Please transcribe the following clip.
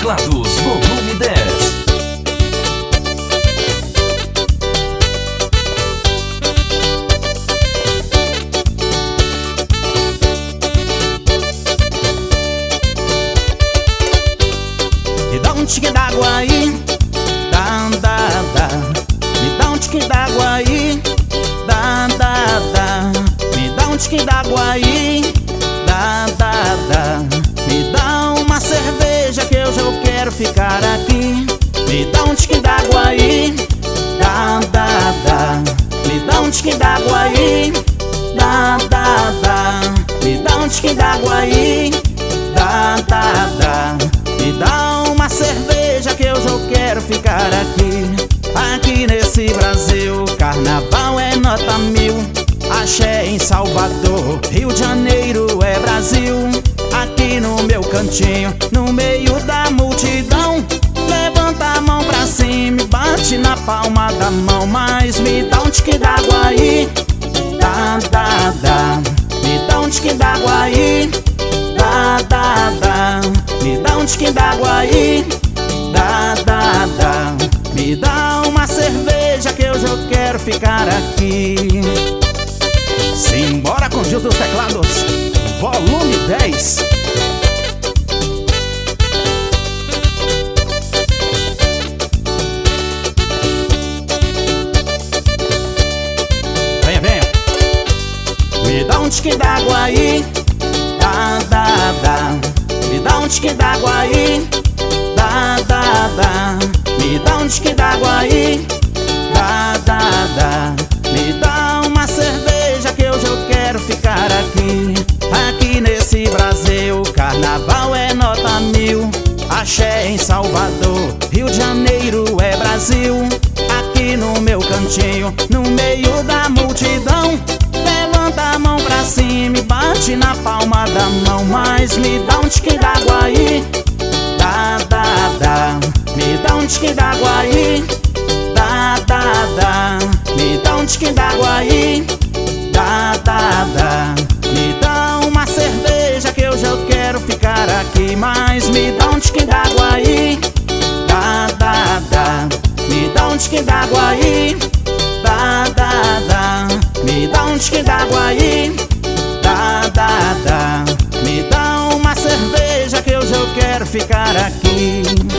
Teclados, volume 10. Me dá um tique d'água aí, dá, dá, dá. Me dá um tique d'água aí, dá, dá, dá. Me dá um tique d'água aí, dá, dá, dá. Me dá uma cerveja que eu já quero ficar aqui. Me dá um tique d'água aí, dá, dá, dá. Me dá um tique d'água aí, dá, dá, dá. Me dá um tique d'água aí, dá, dá, dá. Me dá uma cerveja que eu já quero ficar aqui. Aqui nesse Brasil, carnaval é nota 1000. Axé em Salvador, Rio de Janeiro é Brasil. Aqui no meu cantinho, no meio da multidão, levanta a mão pra cima e bate na palma da mão. Mas me dá um tique d'água aí, dá, dá, dá. Me dá um tique d'água aí, dá, dá, dá. Me dá um tique d'água aí, dá, dá, dá. Me dá uma cerveja que eu já quero ficar aqui. Simbora com Gil dos Teclados, volume 10. Venha, venha. Me dá um tique d'água aí, dá, dá, dá. Me dá um tique d'água aí, dá, dá, dá. Me dá um tique d'água aí, dá, dá, dá. Me dá uma cerveja que eu já quero ficar aqui. Aqui nesse Brasil, carnaval é nota 1000. Axé em Salvador, Rio de Janeiro é Brasil. Aqui no meu cantinho, no meio da multidão, levanta a mão pra cima e bate na palma da mão. Mas me dá um tique d'água aí, dá, dá, dá. Me dá um tique d'água aí, dá, dá, dá. Me dá um tique d'água aí, dá, dá, dá. Me dá uma cerveja que eu já quero ficar aqui. Mas me dá um tique d'água aí, dá, dá, dá. Me dá um tique d'água aí, dá, dá, dá. Me dá um tique d'água aí, dá, dá, dá. Me dá uma cerveja que eu já quero ficar aqui.